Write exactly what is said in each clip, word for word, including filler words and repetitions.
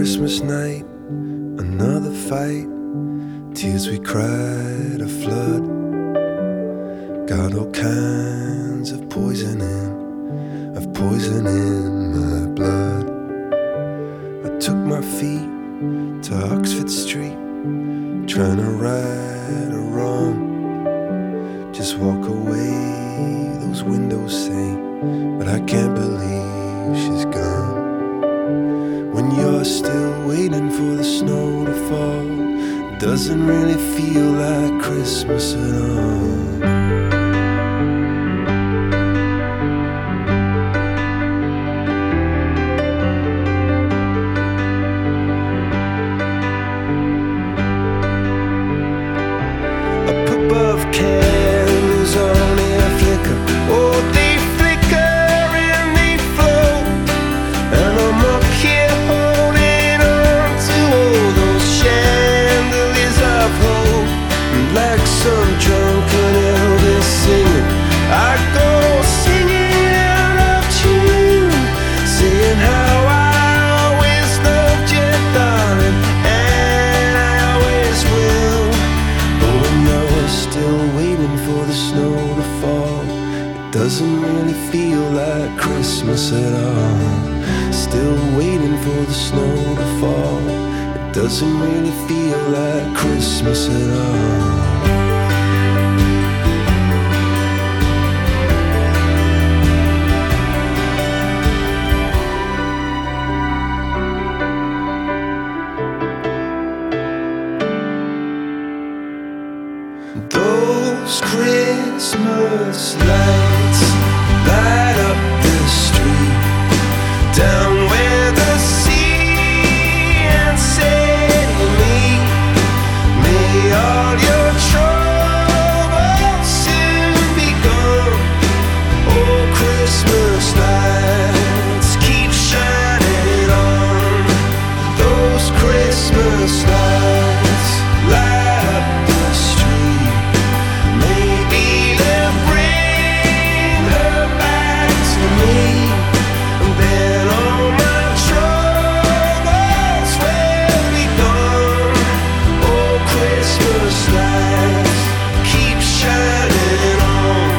Christmas night, another fight, tears we cried a flood. Got all kinds of poison in, of poison in my blood. I took my feet to Oxford Street, trying to right a wrong. Just walk away, those windows say, but I can't believe she's gone. When you're still waiting for the snow to fall, it doesn't really feel like Christmas at all. Candles on air flicker, oh they flicker and they float, and I'm up here holding on to all those chandeliers of hope. And like some drunken Elvis singing, I go singing out of tune, saying how I always loved you, darling, and I always will. But when you're still waiting for the snow to fall, it doesn't really feel like Christmas at all. Still waiting for the snow to fall, it doesn't really feel like Christmas at all. Those Christmas lights light up the street down where the sea and say to me, may all your troubles soon be gone. Oh, Christmas lights keep shining on. Those Christmas lights light up the street. Maybe they'll bring her back to me, and then all my troubles will be gone. Oh, Christmas lights keep shining on.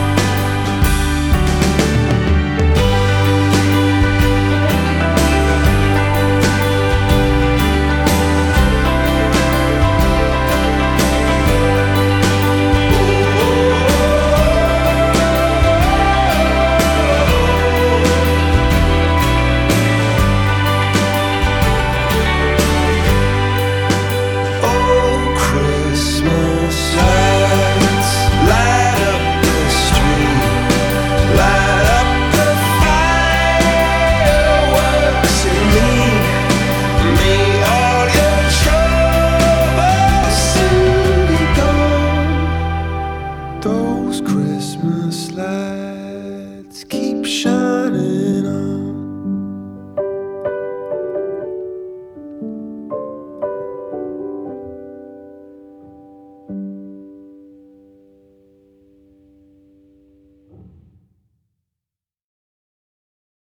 Those Christmas lights keep shining.